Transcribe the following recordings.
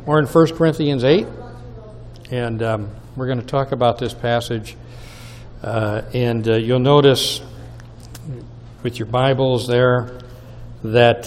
We're in 1 Corinthians 8, and we're going to talk about this passage. You'll notice with your Bibles there that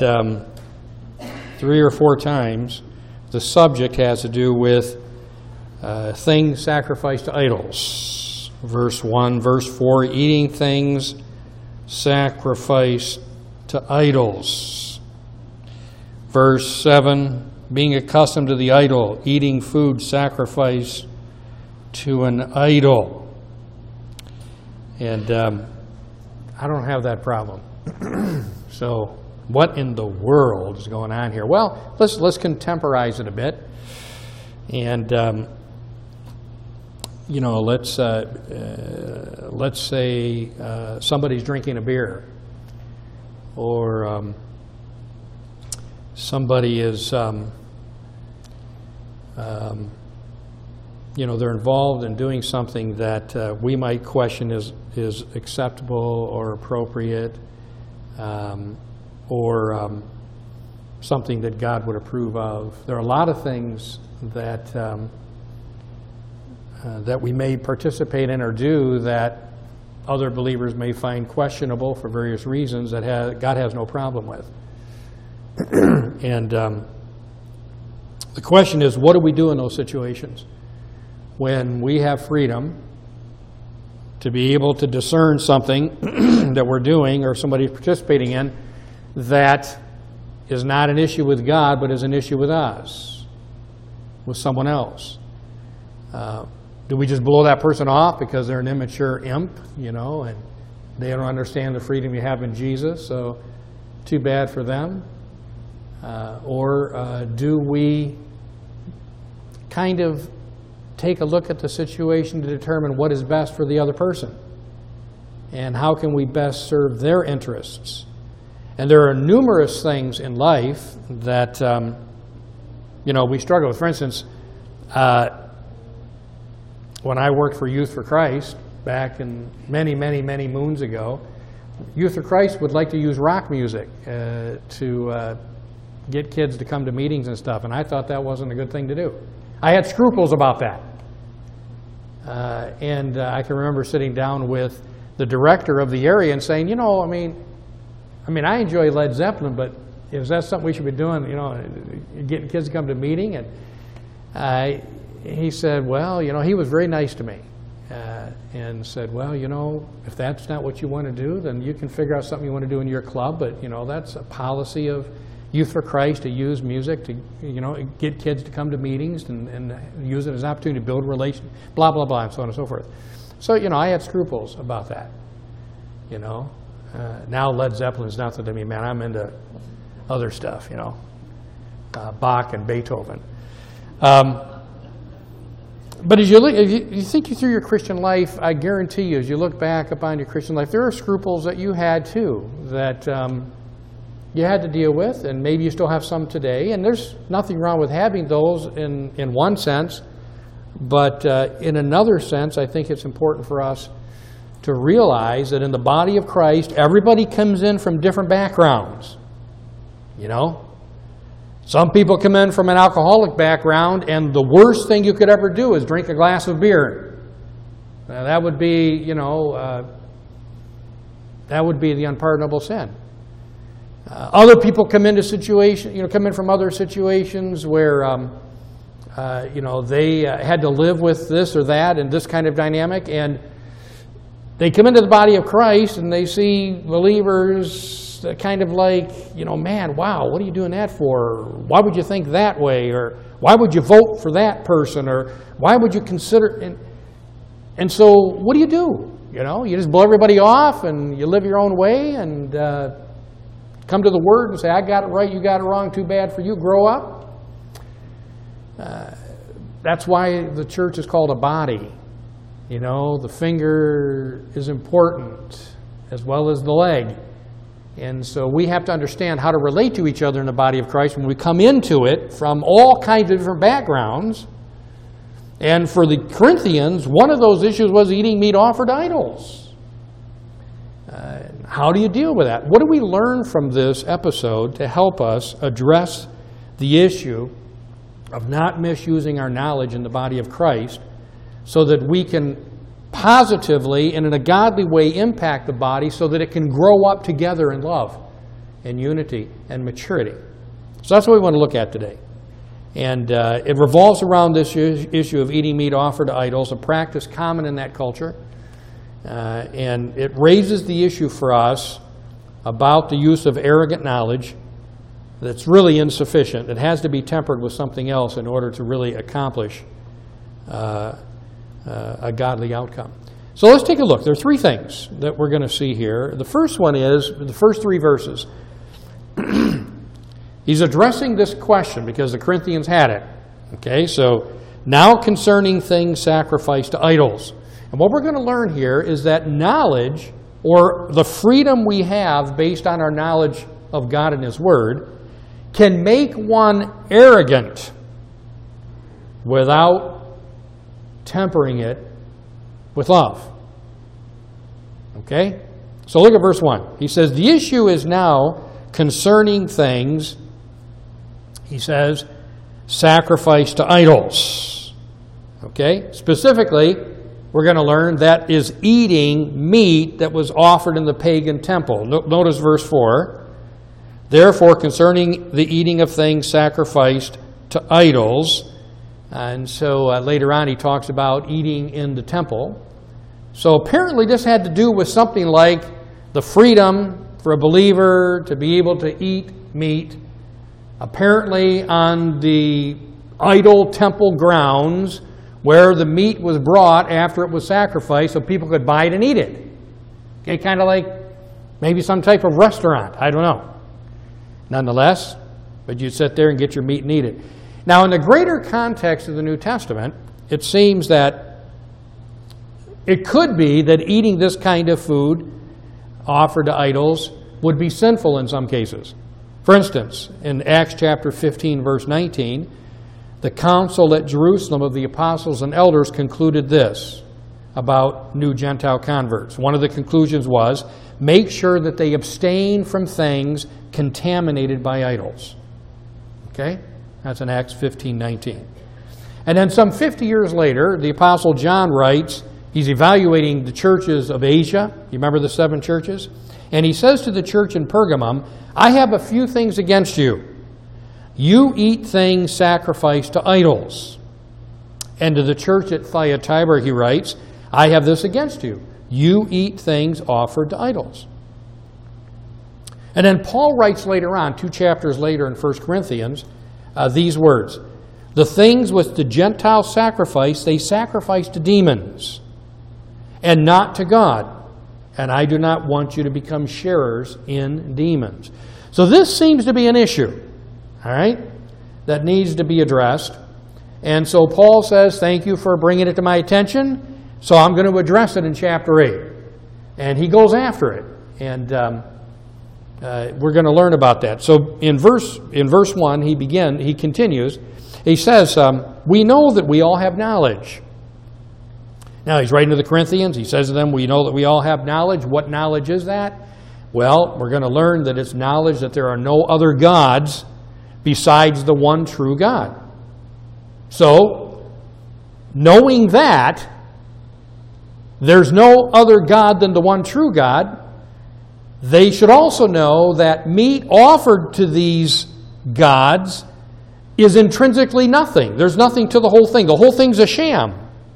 3 or 4 times the subject has to do with things sacrificed to idols. Verse 1, verse 4, eating things sacrificed to idols. Verse 7, being accustomed to the idol, eating food sacrificed to an idol. And I don't have that problem. So what in the world is going on here? Well, let's contemporize it a bit. And, let's say somebody's drinking a beer. Or somebody is, they're involved in doing something that we might question is acceptable or appropriate, or something that God would approve of. There are a lot of things that that we may participate in or do that other believers may find questionable for various reasons that God has no problem with. And the question is, what do we do in those situations when we have freedom to be able to discern something that we're doing or somebody's participating in that is not an issue with God but is an issue with us, with someone else? Do we just blow that person off because they're an immature imp, and they don't understand the freedom you have in Jesus, so too bad for them? Or do we kind of take a look at the situation to determine what is best for the other person? And how can we best serve their interests? And there are numerous things in life that, we struggle with. For instance, when I worked for Youth for Christ back in many, many, many moons ago, Youth for Christ would like to use rock music to get kids to come to meetings and stuff, and I thought that wasn't a good thing to do. I had scruples about that. I can remember sitting down with the director of the area and saying, I enjoy Led Zeppelin, but is that something we should be doing, getting kids to come to a meeting? And he said, well, he was very nice to me. And said, well, if that's not what you want to do, then you can figure out something you want to do in your club, but, that's a policy of Youth for Christ to use music to, get kids to come to meetings and use it as an opportunity to build relations, blah, blah, blah, and so on and so forth. So, I had scruples about that, Now Led Zeppelin is nothing to me, man. I'm into other stuff, Bach and Beethoven. But as you think through your Christian life, I guarantee you, as you look back upon your Christian life, there are scruples that you had too, that you had to deal with, and maybe you still have some today. And there's nothing wrong with having those in one sense, but in another sense, I think it's important for us to realize that in the body of Christ, everybody comes in from different backgrounds. Some people come in from an alcoholic background, and the worst thing you could ever do is drink a glass of beer. Now, that would be, that would be the unpardonable sin. Other people come into come in from other situations where, they had to live with this or that and this kind of dynamic, and they come into the body of Christ and they see believers kind of like, man, wow, what are you doing that for? Why would you think that way? Or why would you vote for that person? Or why would you consider? And so what do? You just blow everybody off and you live your own way and come to the Word and say, I got it right, you got it wrong, too bad for you, grow up. That's why the church is called a body. The finger is important as well as the leg. And so we have to understand how to relate to each other in the body of Christ when we come into it from all kinds of different backgrounds. And for the Corinthians, one of those issues was eating meat offered to idols. How do you deal with that? What do we learn from this episode to help us address the issue of not misusing our knowledge in the body of Christ so that we can positively and in a godly way impact the body so that it can grow up together in love and unity and maturity. So that's what we want to look at today. And it revolves around this issue of eating meat offered to idols, a practice common in that culture. And it raises the issue for us about the use of arrogant knowledge that's really insufficient. It has to be tempered with something else in order to really accomplish a godly outcome. So let's take a look. There are three things that we're going to see here. The first one is the first three verses. He's addressing this question because the Corinthians had it. Okay, so now concerning things sacrificed to idols. And what we're going to learn here is that knowledge, or the freedom we have based on our knowledge of God and His Word, can make one arrogant without tempering it with love. Okay? So look at verse 1. He says, the issue is now concerning things, he says, sacrificed to idols. Okay? Specifically, we're going to learn that is eating meat that was offered in the pagan temple. Notice verse 4. Therefore, concerning the eating of things sacrificed to idols. And so later on he talks about eating in the temple. So apparently this had to do with something like the freedom for a believer to be able to eat meat, apparently on the idol temple grounds where the meat was brought after it was sacrificed so people could buy it and eat it. Okay, kind of like maybe some type of restaurant. I don't know. Nonetheless, but you'd sit there and get your meat and eat it. Now, in the greater context of the New Testament, it seems that it could be that eating this kind of food offered to idols would be sinful in some cases. For instance, in Acts chapter 15, verse 19, the council at Jerusalem of the apostles and elders concluded this about new Gentile converts. One of the conclusions was, make sure that they abstain from things contaminated by idols. Okay? That's in Acts 15:19. And then some 50 years later, the Apostle John writes, he's evaluating the churches of Asia. You remember the 7 churches? And he says to the church in Pergamum, I have a few things against you. You eat things sacrificed to idols. And to the church at Thyatira he writes, I have this against you. You eat things offered to idols. And then Paul writes later on, 2 chapters later in 1 Corinthians, these words, the things which the Gentiles sacrifice, they sacrifice to demons and not to God. And I do not want you to become sharers in demons. So this seems to be an issue, all right, that needs to be addressed. And so Paul says, thank you for bringing it to my attention. So I'm going to address it in chapter 8. And he goes after it. And we're going to learn about that. So in verse 1, he continues. He says, we know that we all have knowledge. Now he's writing to the Corinthians. He says to them, we know that we all have knowledge. What knowledge is that? Well, we're going to learn that it's knowledge that there are no other gods besides the one true God. So, knowing that there's no other God than the one true God, they should also know that meat offered to these gods is intrinsically nothing. There's nothing to the whole thing. The whole thing's a sham.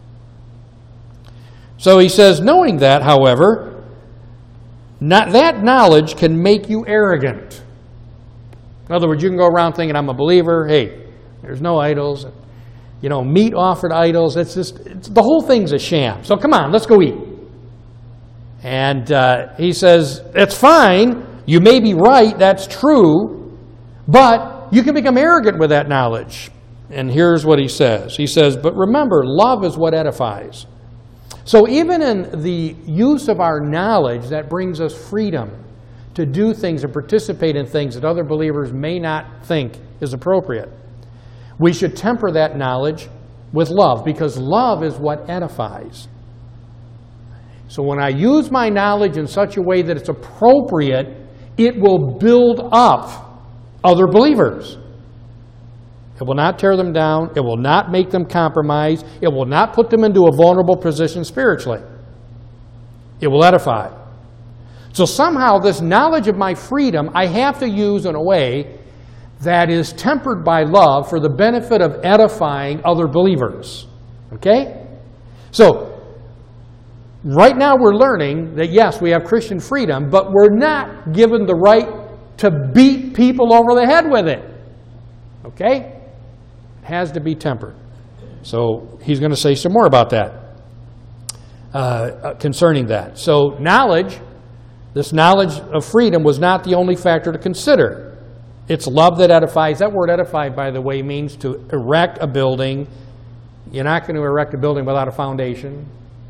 So he says, knowing that, however, that knowledge can make you arrogant. In other words, you can go around thinking, I'm a believer. Hey, there's no idols. You know, meat offered idols. The whole thing's a sham. So come on, let's go eat. And he says, it's fine. You may be right. That's true. But you can become arrogant with that knowledge. And here's what he says. He says, but remember, love is what edifies. So even in the use of our knowledge, that brings us freedom to do things and participate in things that other believers may not think is appropriate. We should temper that knowledge with love, because love is what edifies. So when I use my knowledge in such a way that it's appropriate, it will build up other believers. It It will not tear them down. It will not make them compromise. It will not put them into a vulnerable position spiritually. It will edify. So somehow this knowledge of my freedom I have to use in a way that is tempered by love for the benefit of edifying other believers. Okay? So, right now we're learning that yes, we have Christian freedom, but we're not given the right to beat people over the head with it. Okay? It has to be tempered. So, he's going to say some more about that, concerning that. So, knowledge, this knowledge of freedom was not the only factor to consider. It's love that edifies. That word edify, by the way, means to erect a building. You're not going to erect a building without a foundation.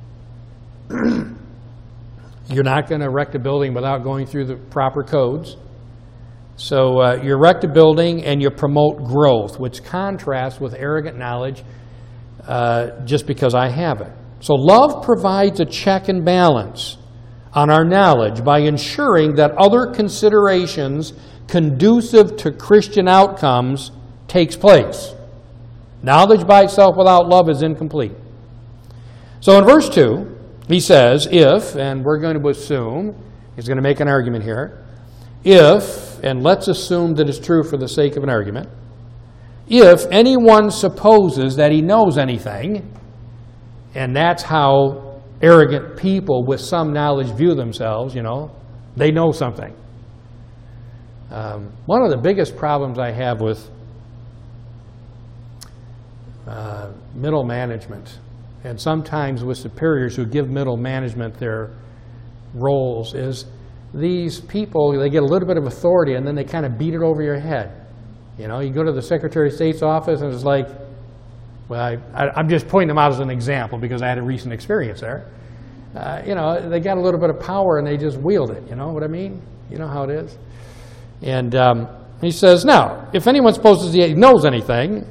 You're not going to erect a building without going through the proper codes. So you erect a building and you promote growth, which contrasts with arrogant knowledge just because I have it. So love provides a check and balance on our knowledge by ensuring that other considerations conducive to Christian outcomes takes place. Knowledge by itself without love is incomplete. So in verse 2, he says, if, and we're going to assume, he's going to make an argument here, if, and let's assume that it's true for the sake of an argument, if anyone supposes that he knows anything, and that's how arrogant people with some knowledge view themselves, they know something. One of the biggest problems I have with middle management, and sometimes with superiors who give middle management their roles, is these people, they get a little bit of authority and then they kind of beat it over your head. You go to the Secretary of State's office and it's like, well, I'm just pointing them out as an example because I had a recent experience there. They got a little bit of power and they just wield it. You know what I mean? You know how it is? And he says, now, if anyone supposes he knows anything,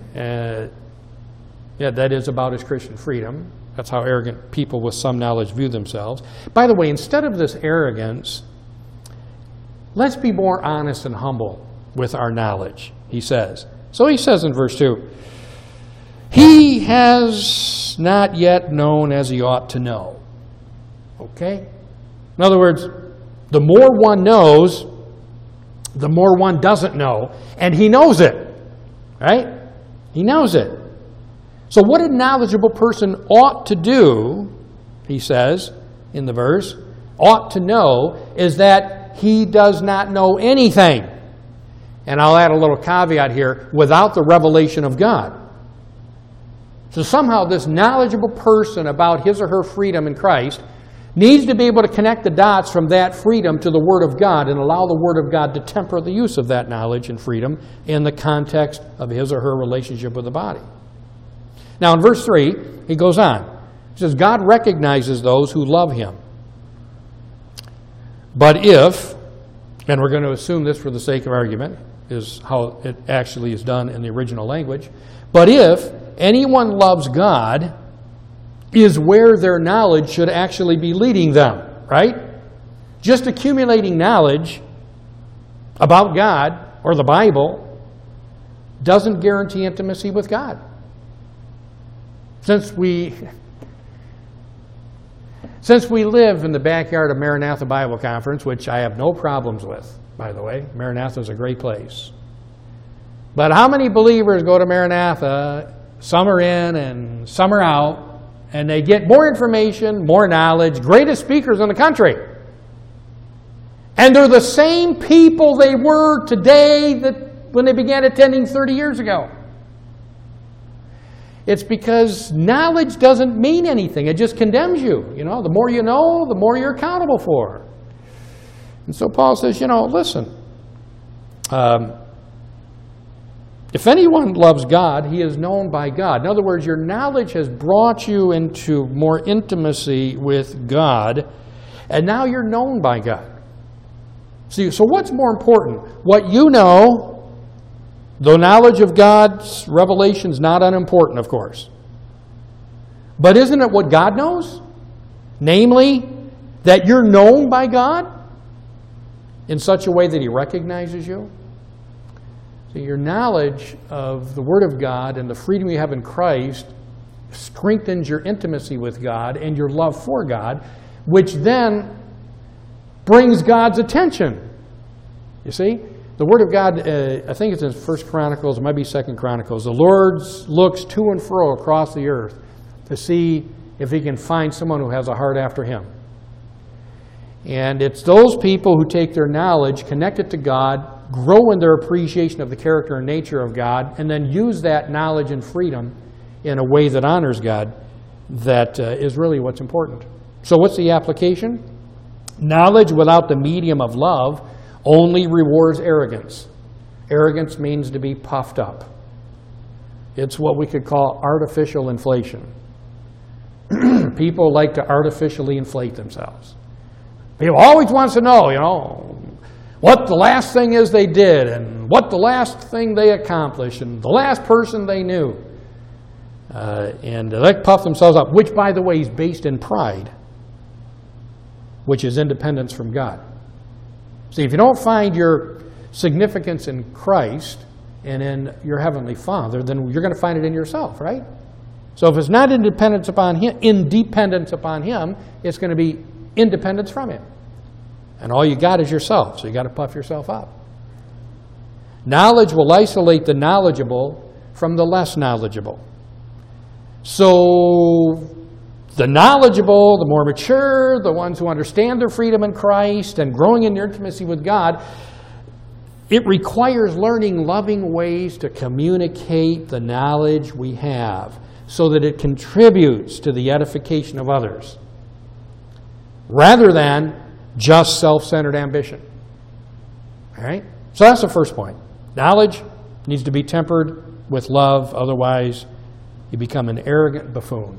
that is about his Christian freedom. That's how arrogant people with some knowledge view themselves. By the way, instead of this arrogance, let's be more honest and humble with our knowledge, he says. So he says in verse 2, he has not yet known as he ought to know. Okay? In other words, the more one knows, the more one doesn't know, and he knows it, right? He knows it. So what a knowledgeable person ought to do, he says in the verse, ought to know, is that he does not know anything. And I'll add a little caveat here, without the revelation of God. So somehow this knowledgeable person about his or her freedom in Christ needs to be able to connect the dots from that freedom to the Word of God and allow the Word of God to temper the use of that knowledge and freedom in the context of his or her relationship with the body. Now in verse 3, he goes on. He says, God recognizes those who love him. But if, and we're going to assume this for the sake of argument, is how it actually is done in the original language, but if anyone loves God, is where their knowledge should actually be leading them, right? Just accumulating knowledge about God or the Bible doesn't guarantee intimacy with God. Since we live in the backyard of Maranatha Bible Conference, which I have no problems with, by the way, Maranatha is a great place. But how many believers go to Maranatha, some are in and some are out, and they get more information, more knowledge, greatest speakers in the country. And they're the same people they were today that when they began attending 30 years ago. It's because knowledge doesn't mean anything. It just condemns you. The more you know, the more you're accountable for. And so Paul says, listen, if anyone loves God, he is known by God. In other words, your knowledge has brought you into more intimacy with God, and now you're known by God. See, so what's more important? What you know, though knowledge of God's revelation is not unimportant, of course. But isn't it what God knows? Namely, that you're known by God in such a way that he recognizes you. So your knowledge of the Word of God and the freedom you have in Christ strengthens your intimacy with God and your love for God, which then brings God's attention. You see? The Word of God, I think it's in 1 Chronicles, it might be 2 Chronicles. The Lord looks to and fro across the earth to see if He can find someone who has a heart after Him. And it's those people who take their knowledge, connect it to God, grow in their appreciation of the character and nature of God, and then use that knowledge and freedom in a way that honors God, that is really what's important. So what's the application? Knowledge without the medium of love only rewards arrogance. Arrogance means to be puffed up. It's what we could call artificial inflation. People like to artificially inflate themselves. People always wants to know, what the last thing is they did, and what the last thing they accomplished, and the last person they knew. And they like to puff themselves up, which, by the way, is based in pride, which is independence from God. See, if you don't find your significance in Christ and in your Heavenly Father, then you're going to find it in yourself, right? So if it's not independence upon Him, it's going to be independence from Him. And all you got is yourself, so you got to puff yourself up. Knowledge will isolate the knowledgeable from the less knowledgeable. So the knowledgeable, the more mature, the ones who understand their freedom in Christ and growing in their intimacy with God, it requires learning loving ways to communicate the knowledge we have so that it contributes to the edification of others, rather than just self-centered ambition. All right? So that's the first point. Knowledge needs to be tempered with love, otherwise you become an arrogant buffoon.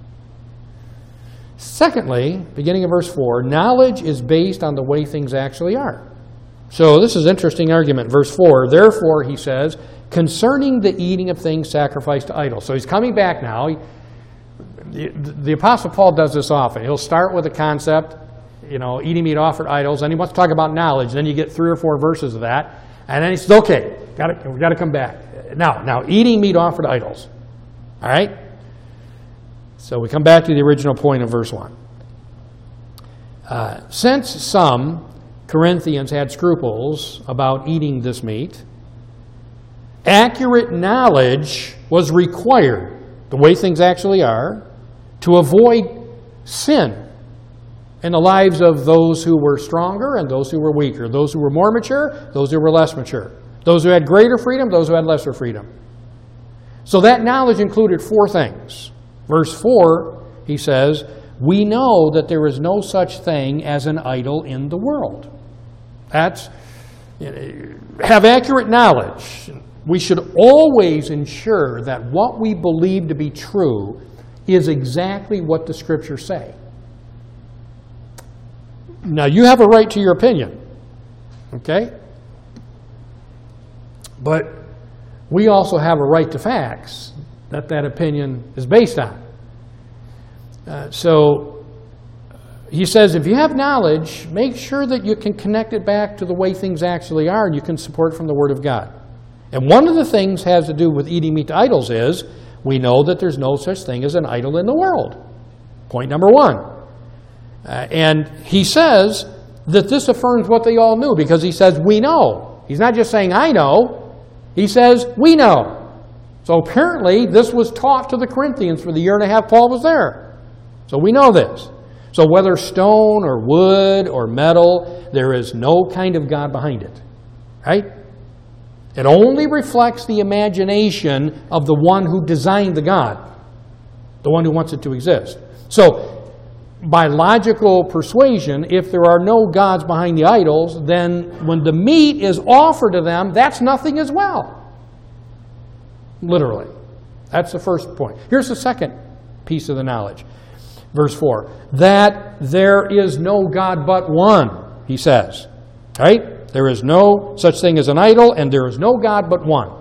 Secondly, beginning of verse 4, knowledge is based on the way things actually are. So this is an interesting argument. Verse 4, therefore, he says, concerning the eating of things sacrificed to idols. So he's coming back now. The Apostle Paul does this often. He'll start with a concept, eating meat offered to idols, and he wants to talk about knowledge. Then you get 3 or 4 verses of that, and then he says, okay, we got to come back. Now, eating meat offered to idols. All right? So we come back to the original point of verse 1. Since some Corinthians had scruples about eating this meat, accurate knowledge was required, the way things actually are, to avoid sin in the lives of those who were stronger and those who were weaker, those who were more mature, those who were less mature, those who had greater freedom, those who had lesser freedom. So that knowledge included 4 things. Verse 4, he says, we know that there is no such thing as an idol in the world. That's, have accurate knowledge. We should always ensure that what we believe to be true is exactly what the Scriptures say. Now, you have a right to your opinion, okay? But we also have a right to facts that opinion is based on. So he says, if you have knowledge, make sure that you can connect it back to the way things actually are, and you can support it from the Word of God. And one of the things has to do with eating meat to idols is, we know that there's no such thing as an idol in the world. Point number 1. And he says that this affirms what they all knew, because he says, we know. He's not just saying, I know. He says, we know. So apparently, this was taught to the Corinthians for the year and a half Paul was there. So we know this. So whether stone or wood or metal, there is no kind of God behind it. Right? It only reflects the imagination of the one who designed the God, the one who wants it to exist. So, by logical persuasion, if there are no gods behind the idols, then when the meat is offered to them, that's nothing as well. Literally. That's the first point. Here's the second piece of the knowledge. Verse 4. That there is no God but one, he says. Right? There is no such thing as an idol, and there is no God but one.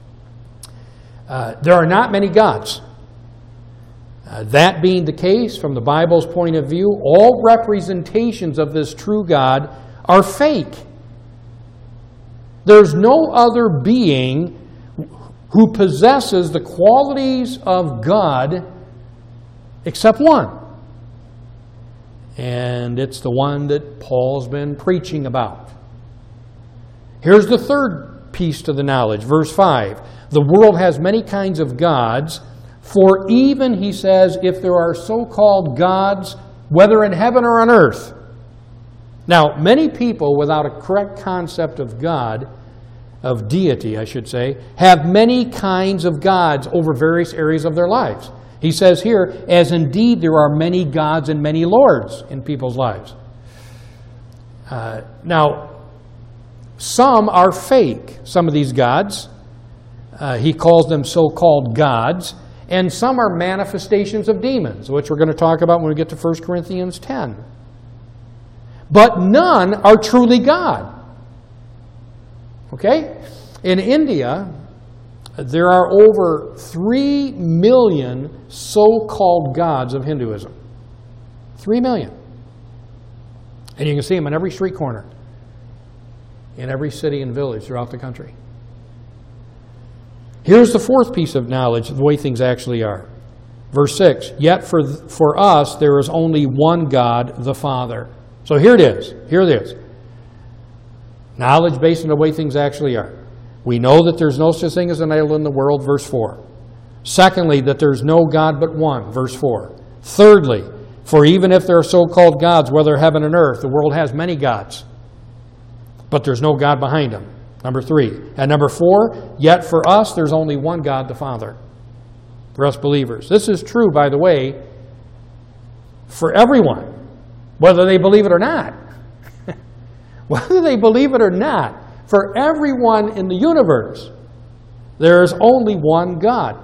There are not many gods. That being the case, from the Bible's point of view, all representations of this true God are fake. There's no other being who possesses the qualities of God except one. And it's the one that Paul's been preaching about. Here's the third piece to the knowledge, verse 5. The world has many kinds of gods, for even, he says, if there are so-called gods, whether in heaven or on earth. Now, many people without a correct concept of God, of deity, I should say, have many kinds of gods over various areas of their lives. He says here, as indeed there are many gods and many lords in people's lives. Now, some are fake, some of these gods. He calls them so-called gods. And some are manifestations of demons, which we're going to talk about when we get to 1 Corinthians 10. But none are truly God. Okay? In India, there are over 3 million so-called gods of Hinduism. 3 million. And you can see them in every street corner, in every city and village throughout the country. Here's the fourth piece of knowledge, the way things actually are. Verse 6, yet for us there is only one God, the Father. So here it is. Here it is. Knowledge based on the way things actually are. We know that there's no such thing as an idol in the world, verse 4. Secondly, that there's no God but one, verse 4. Thirdly, for even if there are so-called gods, whether heaven and earth, the world has many gods, but there's no God behind them. Number 3. And number 4, yet for us there's only one God, the Father. For us believers. This is true, by the way, for everyone, whether they believe it or not. Whether they believe it or not, for everyone in the universe, there is only one God.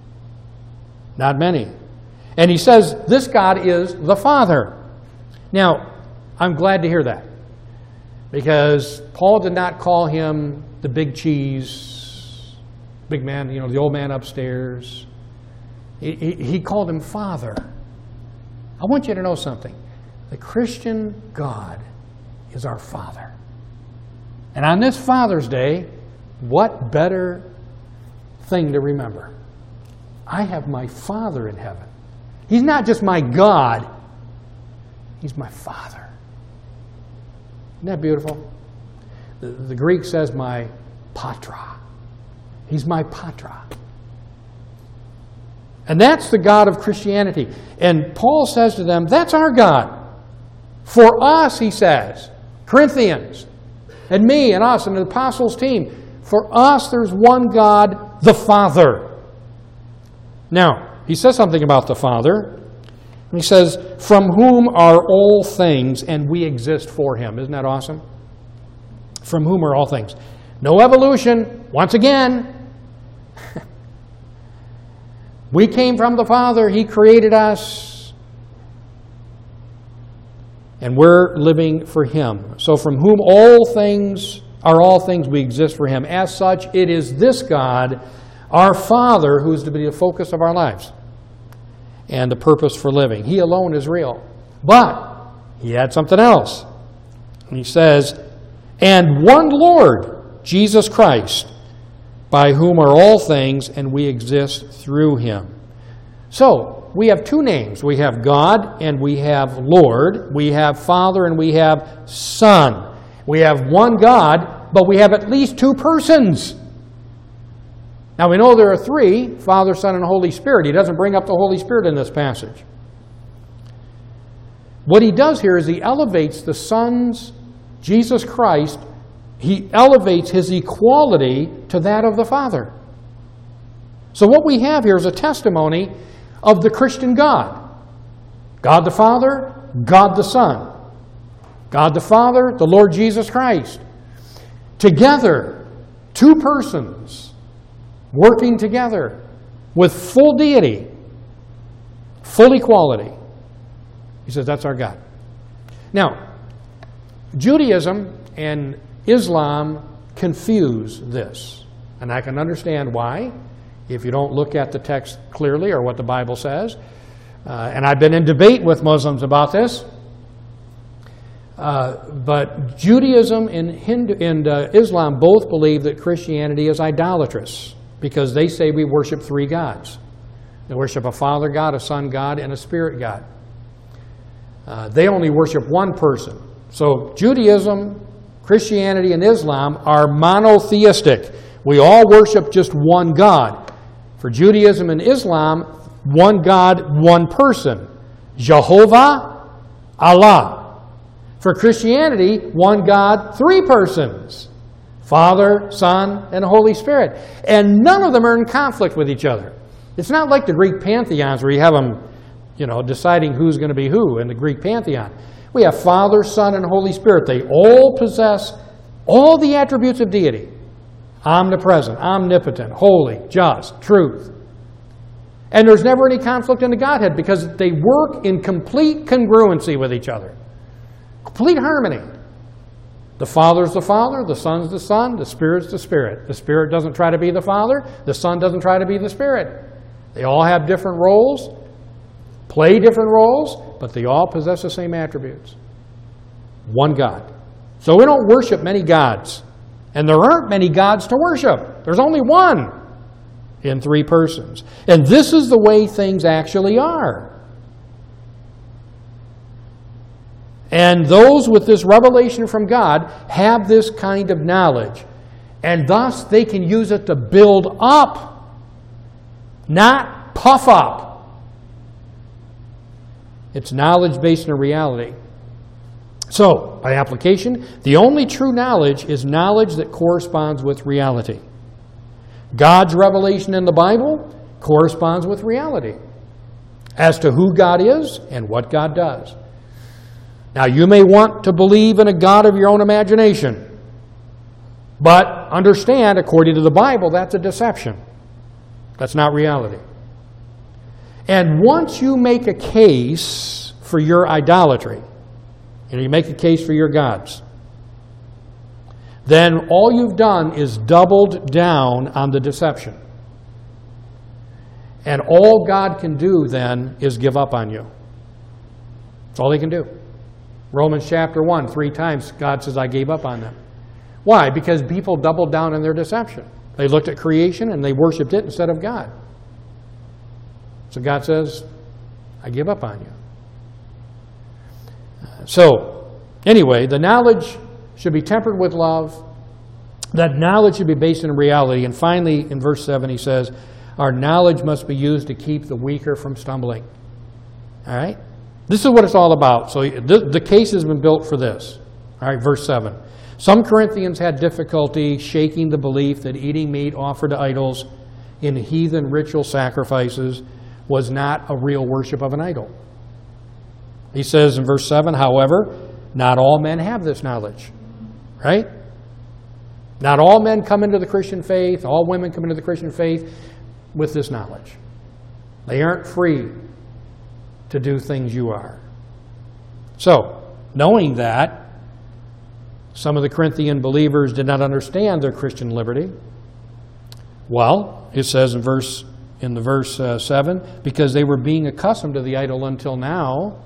Not many. And he says this God is the Father. Now, I'm glad to hear that. Because Paul did not call him the big cheese, big man, the old man upstairs. He called him Father. I want you to know something. The Christian God is our Father. And on this Father's Day, what better thing to remember? I have my Father in heaven. He's not just my God, He's my Father. Isn't that beautiful? The Greek says my patra. He's my patra. And that's the God of Christianity. And Paul says to them, that's our God. For us, he says, Corinthians, and me, and us, and the apostles' team, for us there's one God, the Father. Now, he says something about the Father. He says, from whom are all things, and we exist for him. Isn't that awesome? From whom are all things. No evolution, once again. We came from the Father. He created us. And we're living for him. So from whom all things are all things, we exist for him. As such, it is this God, our Father, who is to be the focus of our lives and the purpose for living. He alone is real. But he had something else. And he says, and one Lord, Jesus Christ, by whom are all things, and we exist through him. So, we have two names. We have God and we have Lord. We have Father and we have Son. We have one God, but we have at least two persons. Now we know there are three, Father, Son, and Holy Spirit. He doesn't bring up the Holy Spirit in this passage. What he does here is he elevates the Son's, Jesus Christ, he elevates his equality to that of the Father. So what we have here is a testimony of the Christian God. God the Father, God the Son. God the Father, the Lord Jesus Christ. Together, two persons working together with full deity, full equality. He says that's our God. Now, Judaism and Islam confuse this. And I can understand why, if you don't look at the text clearly or what the Bible says. And I've been in debate with Muslims about this. But Judaism and Islam both believe that Christianity is idolatrous because they say we worship three gods. They worship a Father God, a Son God, and a Spirit God. They only worship one person. So Judaism, Christianity, and Islam are monotheistic. We all worship just one God. For Judaism and Islam, one God, one person. Jehovah, Allah. For Christianity, one God, three persons. Father, Son, and Holy Spirit. And none of them are in conflict with each other. It's not like the Greek pantheons where you have them, deciding who's going to be who in the Greek pantheon. We have Father, Son, and Holy Spirit. They all possess all the attributes of deity. Omnipresent, omnipotent, holy, just, truth. And there's never any conflict in the Godhead because they work in complete congruency with each other. Complete harmony. The Father's the Father, the Son's the Son, the Spirit's the Spirit. The Spirit doesn't try to be the Father, the Son doesn't try to be the Spirit. They all have different roles, play different roles, but they all possess the same attributes. One God. So we don't worship many gods. And there aren't many gods to worship. There's only one in three persons. And this is the way things actually are. And those with this revelation from God have this kind of knowledge. And thus they can use it to build up, not puff up. It's knowledge based on reality. So, by application, the only true knowledge is knowledge that corresponds with reality. God's revelation in the Bible corresponds with reality as to who God is and what God does. Now, you may want to believe in a God of your own imagination, but understand, according to the Bible, that's a deception. That's not reality. And once you make a case for your idolatry, and you make a case for your gods, then all you've done is doubled down on the deception. And all God can do then is give up on you. That's all He can do. Romans chapter 1, 3 times God says, I gave up on them. Why? Because people doubled down on their deception. They looked at creation and they worshipped it instead of God. So God says, I give up on you. So, anyway, the knowledge should be tempered with love. That knowledge should be based in reality. And finally, in verse 7, he says, our knowledge must be used to keep the weaker from stumbling. All right? This is what it's all about. So the case has been built for this. All right, verse 7. Some Corinthians had difficulty shaking the belief that eating meat offered to idols in heathen ritual sacrifices was not a real worship of an idol. He says in verse 7, however, not all men have this knowledge. Right? Not all men come into the Christian faith, all women come into the Christian faith with this knowledge. They aren't free to do things you are. So, knowing that, some of the Corinthian believers did not understand their Christian liberty. Well, it says in verse 7, because they were being accustomed to the idol until now,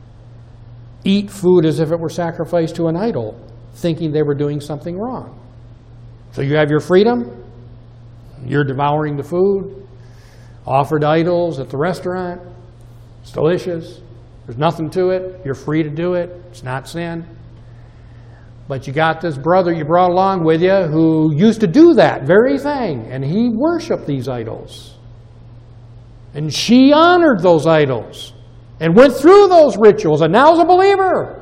eat food as if it were sacrificed to an idol, thinking they were doing something wrong. So you have your freedom, you're devouring the food, offered idols at the restaurant, it's delicious, there's nothing to it, you're free to do it, it's not sin. But you got this brother you brought along with you who used to do that very thing, and he worshiped these idols. And she honored those idols and went through those rituals, and now is a believer.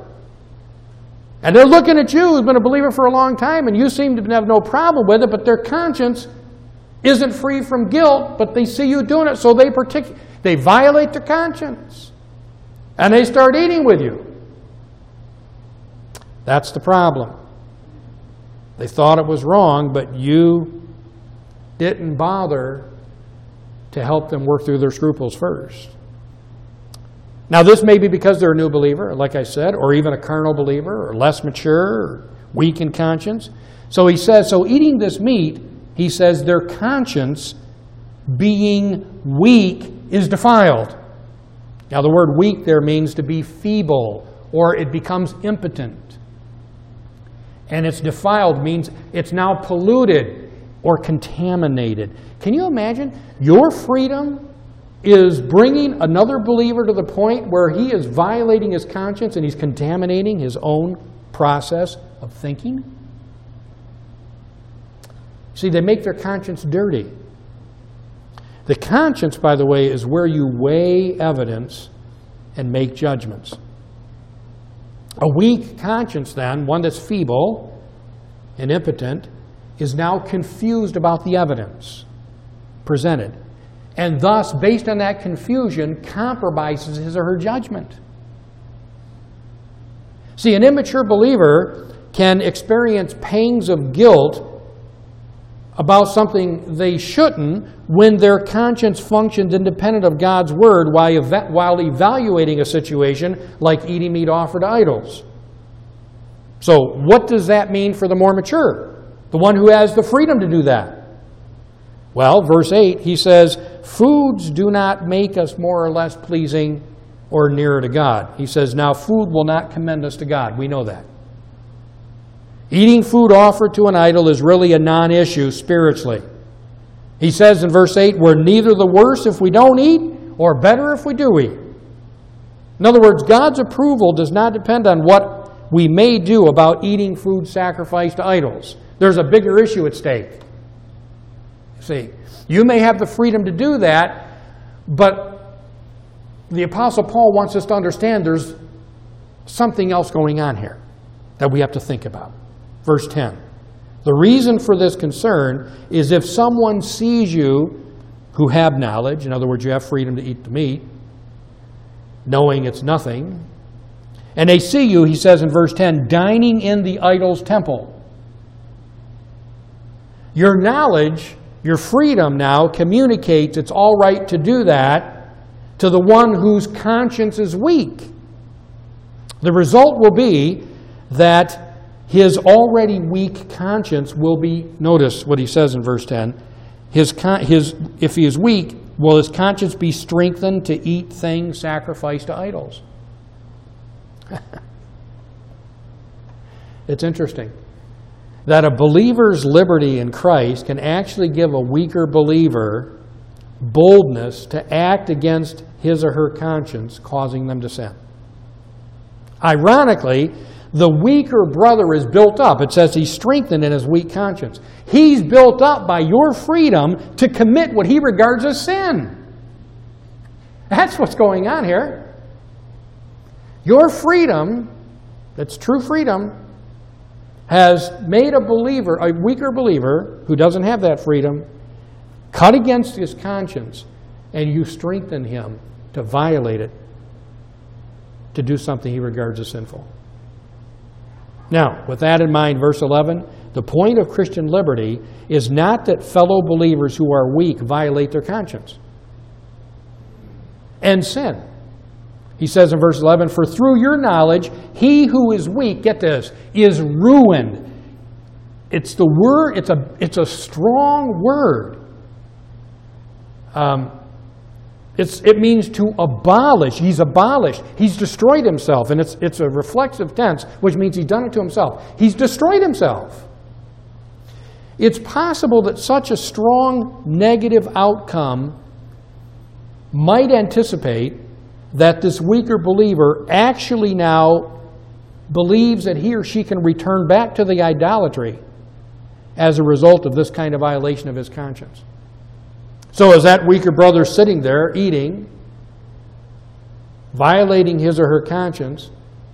And they're looking at you who's been a believer for a long time, and you seem to have no problem with it, but their conscience isn't free from guilt, but they see you doing it, so they violate their conscience. And they start eating with you. That's the problem. They thought it was wrong, but you didn't bother to help them work through their scruples first. Now, this may be because they're a new believer, like I said, or even a carnal believer, or less mature, or weak in conscience. So he says, so eating this meat, he says their conscience, being weak, is defiled. Now, the word weak there means to be feeble or it becomes impotent. And it's defiled means it's now polluted or contaminated. Can you imagine? Your freedom is bringing another believer to the point where he is violating his conscience and he's contaminating his own process of thinking. See, they make their conscience dirty. The conscience, by the way, is where you weigh evidence and make judgments. A weak conscience, then, one that's feeble and impotent, is now confused about the evidence presented, and thus, based on that confusion, compromises his or her judgment. See, an immature believer can experience pangs of guilt about something they shouldn't when their conscience functions independent of God's Word while evaluating a situation like eating meat offered to idols. So what does that mean for the more mature? The one who has the freedom to do that? Well, verse 8, he says, foods do not make us more or less pleasing or nearer to God. He says, now food will not commend us to God. We know that. Eating food offered to an idol is really a non-issue spiritually. He says in verse 8, we're neither the worse if we don't eat or better if we do eat. In other words, God's approval does not depend on what we may do about eating food sacrificed to idols. There's a bigger issue at stake. See, you may have the freedom to do that, but the Apostle Paul wants us to understand there's something else going on here that we have to think about. Verse 10. The reason for this concern is if someone sees you who have knowledge, in other words, you have freedom to eat the meat, knowing it's nothing, and they see you, he says in verse 10, dining in the idol's temple. Your knowledge, your freedom now communicates it's all right to do that to the one whose conscience is weak. The result will be that his already weak conscience will be, notice what he says in verse 10, if he is weak, will his conscience be strengthened to eat things sacrificed to idols? It's interesting that a believer's liberty in Christ can actually give a weaker believer boldness to act against his or her conscience, causing them to sin. Ironically, the weaker brother is built up. It says he's strengthened in his weak conscience. He's built up by your freedom to commit what he regards as sin. That's what's going on here. Your freedom, that's true freedom, has made a believer, a weaker believer who doesn't have that freedom, cut against his conscience, and you strengthen him to violate it, to do something he regards as sinful. Now, with that in mind, verse 11, the point of Christian liberty is not that fellow believers who are weak violate their conscience and sin. He says in verse 11, for through your knowledge, he who is weak, get this, is ruined. It's the word, it's a strong word. It means to abolish. He's abolished. He's destroyed himself. And it's a reflexive tense, which means he's done it to himself. He's destroyed himself. It's possible that such a strong negative outcome might anticipate that this weaker believer actually now believes that he or she can return back to the idolatry as a result of this kind of violation of his conscience. So as that weaker brother sitting there eating, violating his or her conscience,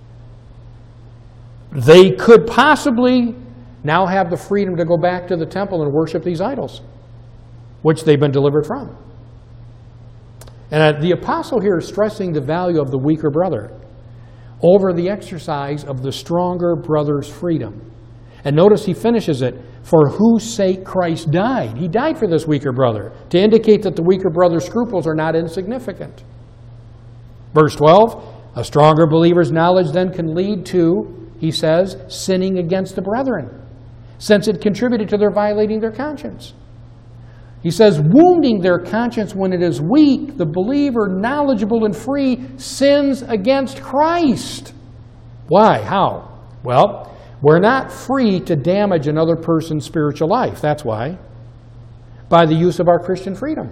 they could possibly now have the freedom to go back to the temple and worship these idols, which they've been delivered from. And the apostle here is stressing the value of the weaker brother over the exercise of the stronger brother's freedom. And notice he finishes it, for whose sake Christ died. He died for this weaker brother, to indicate that the weaker brother's scruples are not insignificant. Verse 12, a stronger believer's knowledge then can lead to, he says, sinning against the brethren, since it contributed to their violating their conscience. He says, wounding their conscience when it is weak, the believer, knowledgeable and free, sins against Christ. Why? How? Well, we're not free to damage another person's spiritual life. That's why. By the use of our Christian freedom.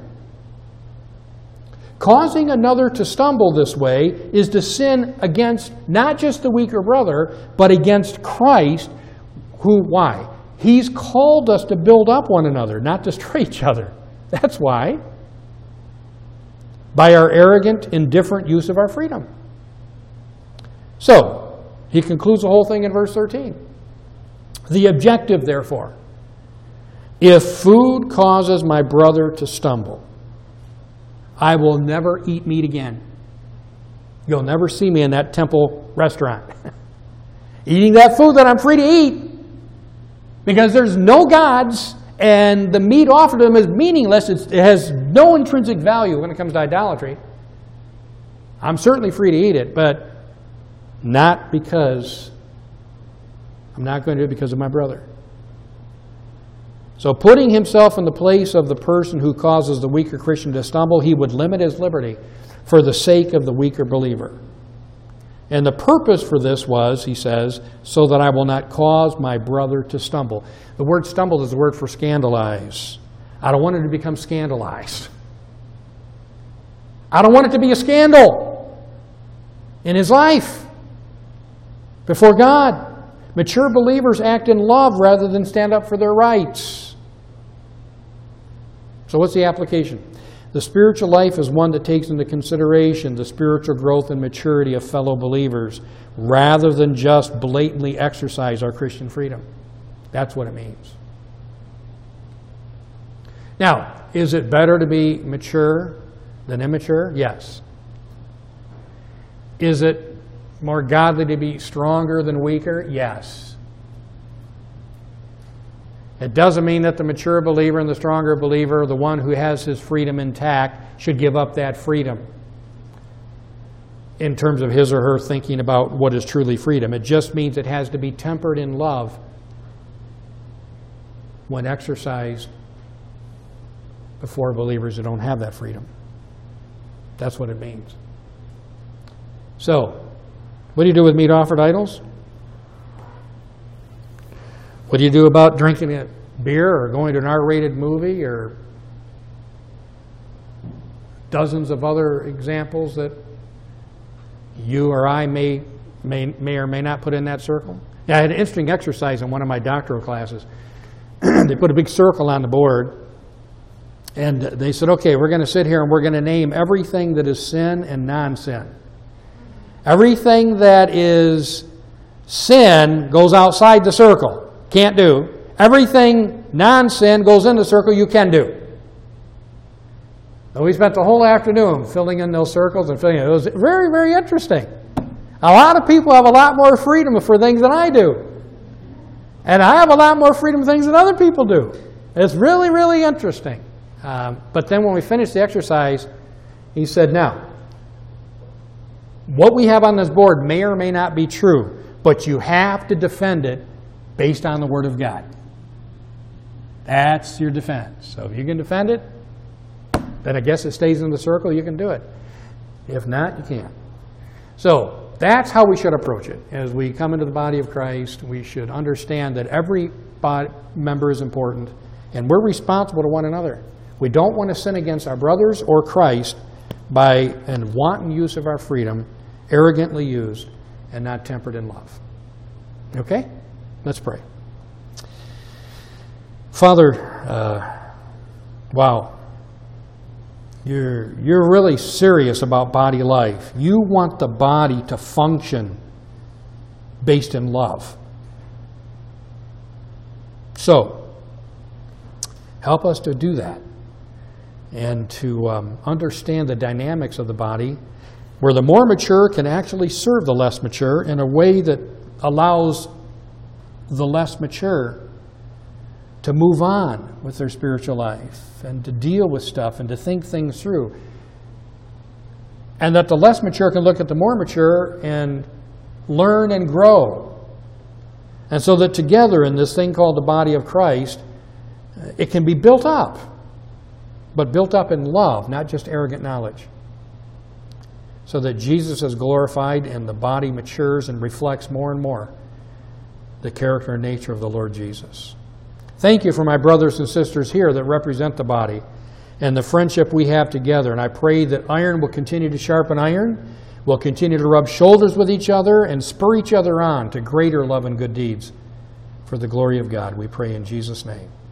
Causing another to stumble this way is to sin against not just the weaker brother, but against Christ, who, why? He's called us to build up one another, not destroy each other. That's why. By our arrogant, indifferent use of our freedom. So, he concludes the whole thing in verse 13. The objective, therefore, if food causes my brother to stumble, I will never eat meat again. You'll never see me in that temple restaurant eating that food that I'm free to eat, because there's no gods and the meat offered to them is meaningless. It has no intrinsic value when it comes to idolatry. I'm certainly free to eat it, but not because I'm not going to do it because of my brother. So putting himself in the place of the person who causes the weaker Christian to stumble, he would limit his liberty for the sake of the weaker believer. And the purpose for this was, he says, so that I will not cause my brother to stumble. The word stumble is the word for scandalize. I don't want him to become scandalized. I don't want it to be a scandal in his life before God. Mature believers act in love rather than stand up for their rights. So what's the application? The spiritual life is one that takes into consideration the spiritual growth and maturity of fellow believers rather than just blatantly exercise our Christian freedom. That's what it means. Now, is it better to be mature than immature? Yes. Is it more godly to be stronger than weaker? Yes. It doesn't mean that the mature believer and the stronger believer, the one who has his freedom intact, should give up that freedom in terms of his or her thinking about what is truly freedom. It just means it has to be tempered in love when exercised before believers who don't have that freedom. That's what it means. So, what do you do with meat offered idols? What do you do about drinking a beer or going to an R-rated movie or dozens of other examples that you or I may or may not put in that circle? Yeah, I had an interesting exercise in one of my doctoral classes. They put a big circle on the board and they said, okay, we're going to sit here and we're going to name everything that is sin and non-sin. Everything that is sin goes outside the circle. Can't do. Everything non-sin goes in the circle you can do. So we spent the whole afternoon filling in those circles and filling in. It was very, very interesting. A lot of people have a lot more freedom for things than I do. And I have a lot more freedom for things than other people do. It's really, really interesting. But then when we finished the exercise, he said, now, what we have on this board may or may not be true, but you have to defend it based on the Word of God. That's your defense. So if you can defend it, then I guess it stays in the circle, you can do it. If not, you can't. So that's how we should approach it. As we come into the body of Christ, we should understand that every body member is important, and we're responsible to one another. We don't want to sin against our brothers or Christ by an wanton use of our freedom, arrogantly used, and not tempered in love. Okay? Let's pray. Father, wow, you're really serious about body life. You want the body to function based in love. So, help us to do that and to understand the dynamics of the body, where the more mature can actually serve the less mature in a way that allows the less mature to move on with their spiritual life and to deal with stuff and to think things through. And that the less mature can look at the more mature and learn and grow. And so that together in this thing called the body of Christ, it can be built up, but built up in love, not just arrogant knowledge. so that Jesus is glorified and the body matures and reflects more and more the character and nature of the Lord Jesus. Thank you for my brothers and sisters here that represent the body and the friendship we have together. And I pray that iron will continue to sharpen iron, we'll continue to rub shoulders with each other and spur each other on to greater love and good deeds for the glory of God. We pray in Jesus' name.